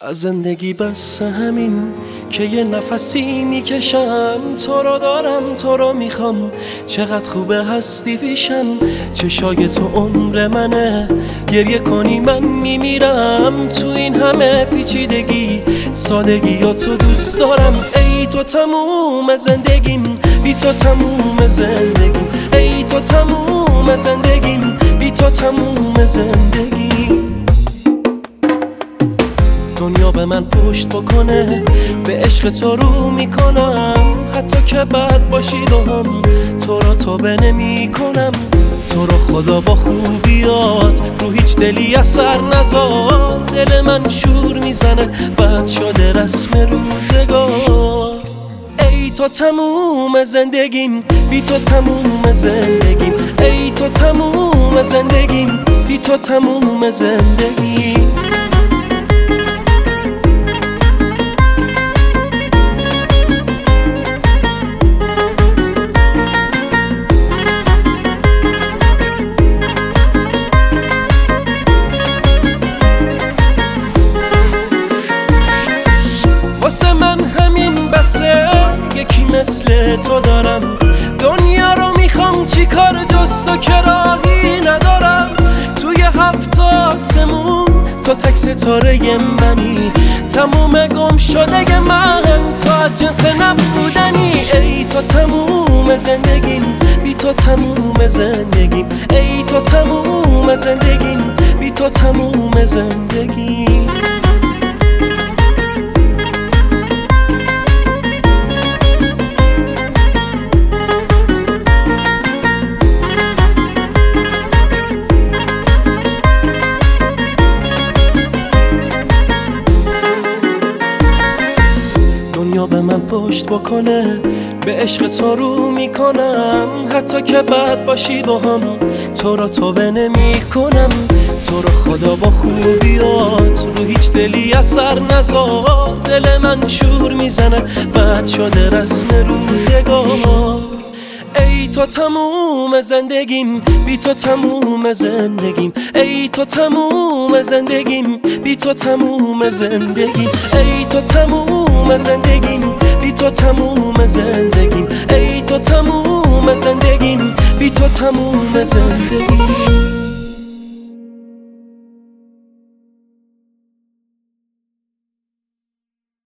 از زندگی بس همین که یه نفسی میکشم، تو رو دارم، تو رو میخوام، چقدر خوبه هستی پیشم. چشای تو عمر منه، گریه کنی من میمیرم. تو این همه پیچیدگی سادگی یا تو دوست دارم. ای تو تموم زندگیم، بی تو تموم زندگیم. ای تو تموم زندگیم، بی تو تموم زندگیم. دنیا به من پشت بکنه، به عشق تو رو میکنم. حتی که بد باشید و هم تو رو توبه نمی کنم. تو رو خدا با خوبیات رو هیچ دلی اثر نذار. دل من شور میزنه، بد شده رسم روزگار. ای تو تموم زندگیم، بی تو تموم زندگیم. ای تو تموم زندگیم، بی تو تموم زندگیم. واسه من همین بسه، یکی مثل تو دارم. دنیا رو میخوام چی کار جز تو که راهی ندارم. توی 7 آسمون تو تک ستاره منی، تموم گم شده من تو از جنس نبودنی. ای تو تموم زندگیم، بی تو تموم زندگیم. ای تو تموم زندگیم، بی تو تموم زندگیم. دنیا به من پشت بکنه، به عشق تو رو میکنم. حتی که بد باشی با هم تو رو توبه نمی کنم. تو رو خدا با خوبیات رو هیچ دلی اثر نذار. دل من شور میزنه، بد شده رسم روزگار. ای تو تموم زندگیم، بی تو تموم زندگیم. ای تو تموم زندگیم، بی تو تموم زندگیم. ای تو تموم زندگیم، بی تو تموم زندگیم. ای تو تموم زندگیم، بی تو تموم زندگیم.